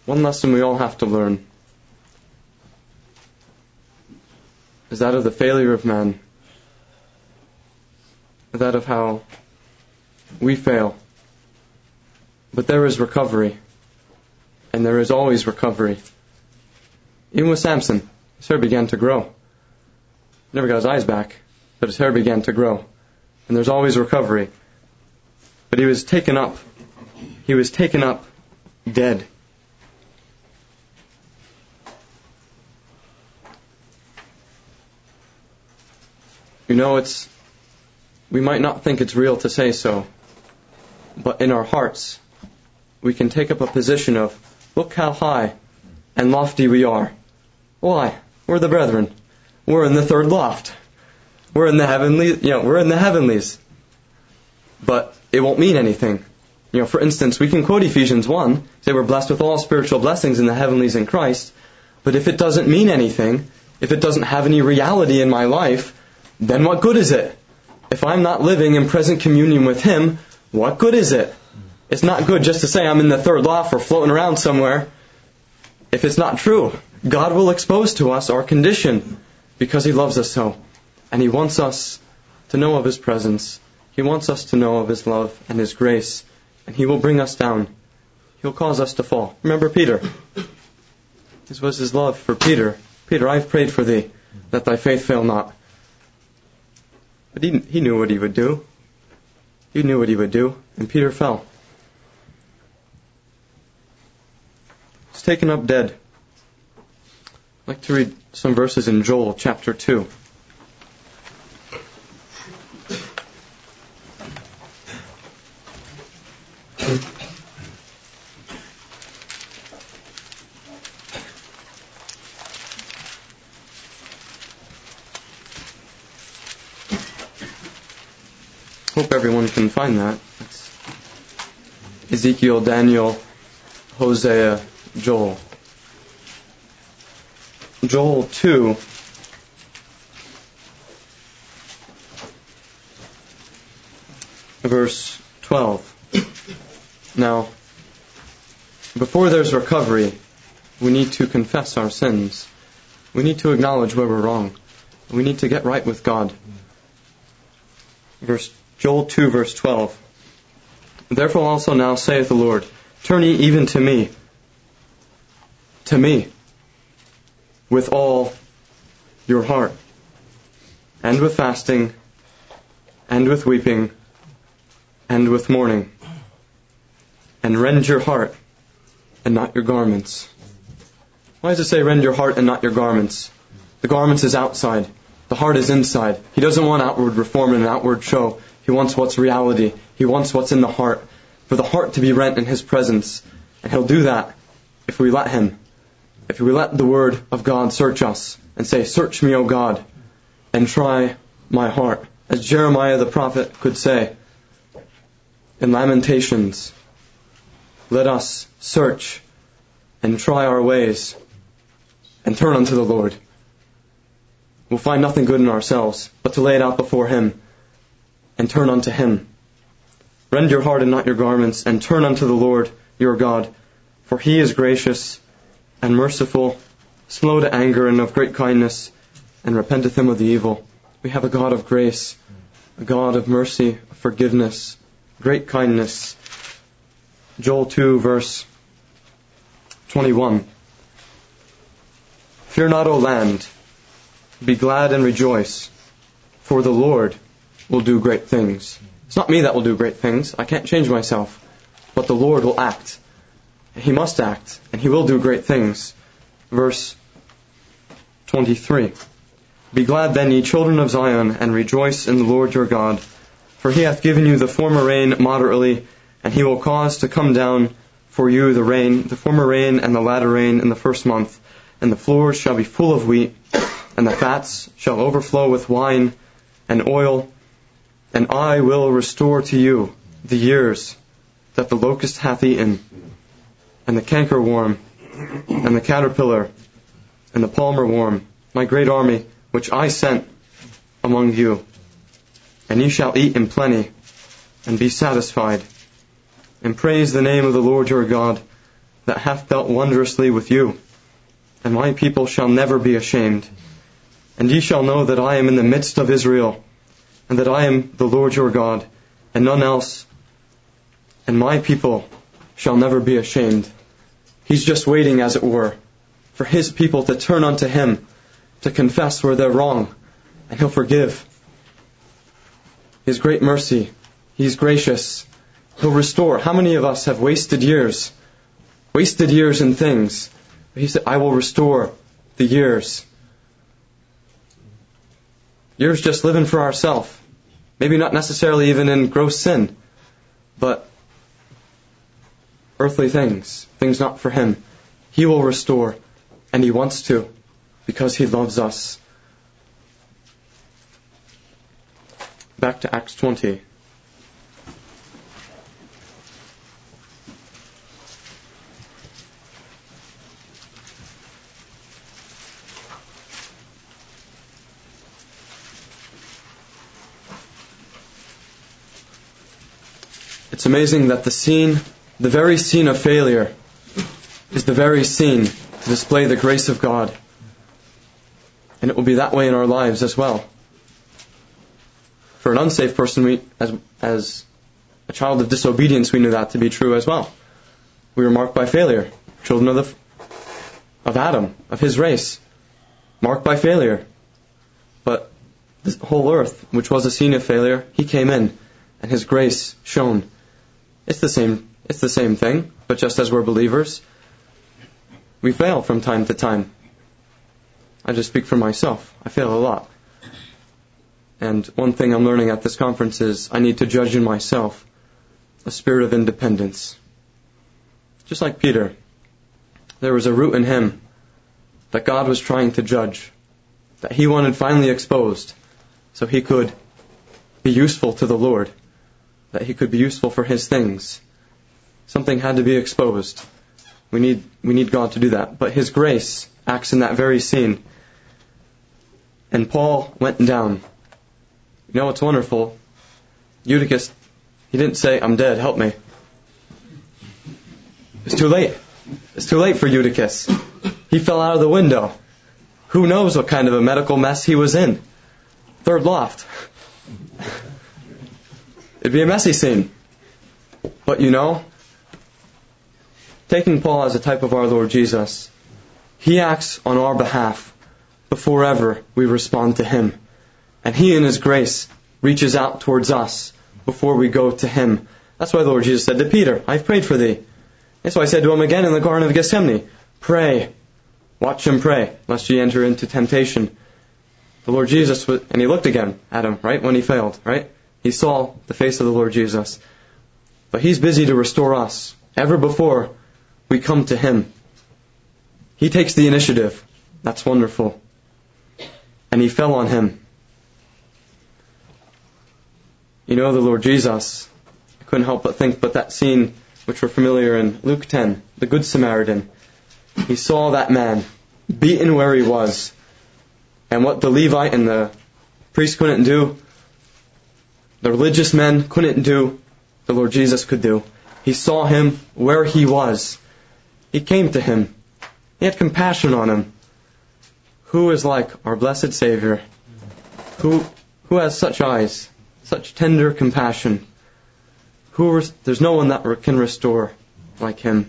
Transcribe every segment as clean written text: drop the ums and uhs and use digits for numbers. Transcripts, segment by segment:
One lesson we all have to learn is that of the failure of man, that of how we fail. But there is recovery, and there is always recovery. Even with Samson, his hair began to grow. He never got his eyes back, but his hair began to grow. And there's always recovery. But he was taken up. He was taken up dead. You know, we might not think it's real to say so, but in our hearts, we can take up a position of, look how high and lofty we are. Why? We're the brethren. We're in the third loft. We're in the heavenlies. But it won't mean anything. For instance, we can quote Ephesians 1, say we're blessed with all spiritual blessings in the heavenlies in Christ, but if it doesn't mean anything, if it doesn't have any reality in my life, then what good is it? If I'm not living in present communion with Him, what good is it? It's not good just to say I'm in the third loft or floating around somewhere. If it's not true, God will expose to us our condition because He loves us so. And He wants us to know of His presence. He wants us to know of His love and His grace. And He will bring us down. He'll cause us to fall. Remember Peter. This was His love for Peter. Peter, I've prayed for thee, that thy faith fail not. But he knew what he would do. He knew what he would do. And Peter fell. He's taken up dead. I'd like to read some verses in Joel chapter 2. Hope everyone can find that. It's Ezekiel, Daniel, Hosea, Joel. Joel 2. Verse 12. Now, before there's recovery, we need to confess our sins. We need to acknowledge where we're wrong. We need to get right with God. Joel 2, verse 12. Therefore also now saith the Lord, turn ye even to me, with all your heart, and with fasting, and with weeping, and with mourning, and rend your heart, and not your garments. Why does it say rend your heart and not your garments? The garments is outside. The heart is inside. He doesn't want outward reform and an outward show. He wants what's reality. He wants what's in the heart. For the heart to be rent in His presence. And He'll do that if we let Him. If we let the Word of God search us and say, search me, O God, and try my heart. As Jeremiah the prophet could say in Lamentations, let us search and try our ways and turn unto the Lord. We'll find nothing good in ourselves, but to lay it out before Him and turn unto Him. Rend your heart and not your garments, and turn unto the Lord your God, for He is gracious and merciful, slow to anger and of great kindness, and repenteth Him of the evil. We have a God of grace, a God of mercy, forgiveness, great kindness. Joel 2, verse 21. Fear not, O land, be glad and rejoice, for the Lord will do great things. It's not me that will do great things. I can't change myself. But the Lord will act. He must act, and He will do great things. Verse 23. Be glad then, ye children of Zion, and rejoice in the Lord your God. For He hath given you the former rain moderately, and He will cause to come down for you the former rain and the latter rain in the first month. And the floors shall be full of wheat, and the fats shall overflow with wine and oil. And I will restore to you the years that the locust hath eaten, and the cankerworm, and the caterpillar, and the palmer worm, my great army, which I sent among you. And ye shall eat in plenty, and be satisfied, and praise the name of the Lord your God, that hath dealt wondrously with you. And my people shall never be ashamed. And ye shall know that I am in the midst of Israel, and that I am the Lord your God, and none else. And my people shall never be ashamed. He's just waiting, as it were, for His people to turn unto Him, to confess where they're wrong, and He'll forgive. His great mercy, He's gracious. He'll restore. How many of us have wasted years? Wasted years in things. He said, I will restore the years. Years just living for ourselves. Maybe not necessarily even in gross sin, but earthly things, things not for Him. He will restore, and He wants to, because He loves us. Back to Acts 20. It's amazing that the very scene of failure, is the very scene to display the grace of God. And it will be that way in our lives as well. For an unsaved person, as a child of disobedience, we knew that to be true as well. We were marked by failure. Children of Adam, of his race, marked by failure. But the whole earth, which was a scene of failure, He came in, and His grace shone. It's the same thing, but just as we're believers, we fail from time to time. I just speak for myself. I fail a lot. And one thing I'm learning at this conference is I need to judge in myself a spirit of independence. Just like Peter, there was a root in him that God was trying to judge, that he wanted finally exposed so he could be useful to the Lord, that he could be useful for His things. Something had to be exposed. We need God to do that. But His grace acts in that very scene. And Paul went down. You know what's wonderful? Eutychus, he didn't say, I'm dead, help me. It's too late. It's too late for Eutychus. He fell out of the window. Who knows what kind of a medical mess he was in? Third loft. It'd be a messy scene. But taking Paul as a type of our Lord Jesus, He acts on our behalf before ever we respond to Him. And He in His grace reaches out towards us before we go to Him. That's why the Lord Jesus said to Peter, I've prayed for thee. That's why I said to him again in the Garden of Gethsemane, pray. Watch him pray, lest ye enter into temptation. The Lord Jesus, and He looked again at him, right, when he failed, right? He saw the face of the Lord Jesus. But He's busy to restore us ever before we come to Him. He takes the initiative. That's wonderful. And He fell on him. The Lord Jesus, I couldn't help but think, but that scene which we're familiar in Luke 10, the Good Samaritan. He saw that man beaten where he was. And what the Levite and the priest couldn't do, the religious men couldn't do, the Lord Jesus could do. He saw him where he was. He came to him. He had compassion on him. Who is like our blessed Savior? Who has such eyes, such tender compassion? There's no one that can restore like Him.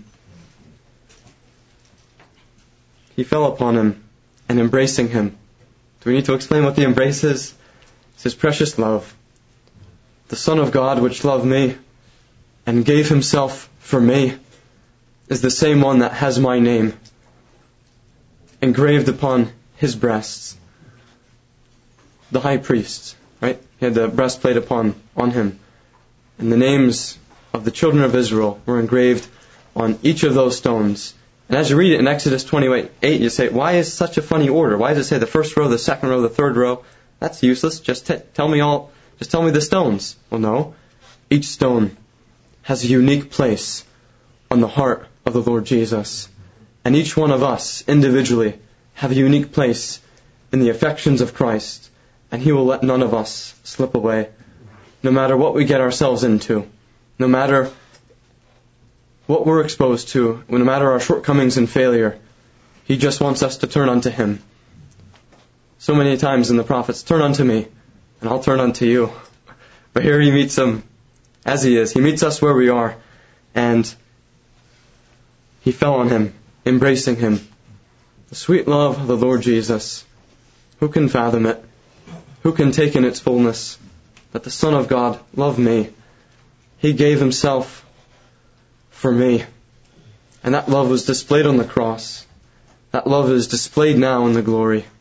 He fell upon him and embracing him. Do we need to explain what the embrace is? It's His precious love. The Son of God, which loved me and gave Himself for me, is the same one that has my name engraved upon His breasts. The high priest, right? He had the breastplate on him. And the names of the children of Israel were engraved on each of those stones. And as you read it in Exodus 28, you say, why is such a funny order? Why does it say the first row, the second row, the third row? That's useless. Just tell me the stones. Well, no. Each stone has a unique place on the heart of the Lord Jesus. And each one of us, individually, have a unique place in the affections of Christ. And He will let none of us slip away. No matter what we get ourselves into. No matter what we're exposed to, no matter our shortcomings and failure, He just wants us to turn unto Him. So many times in the prophets, turn unto me, and I'll turn unto you. But here He meets them as He is. He meets us where we are, and He fell on Him, embracing Him. The sweet love of the Lord Jesus. Who can fathom it? Who can take in its fullness? That the Son of God loved me. He gave Himself for me. And that love was displayed on the cross. That love is displayed now in the glory.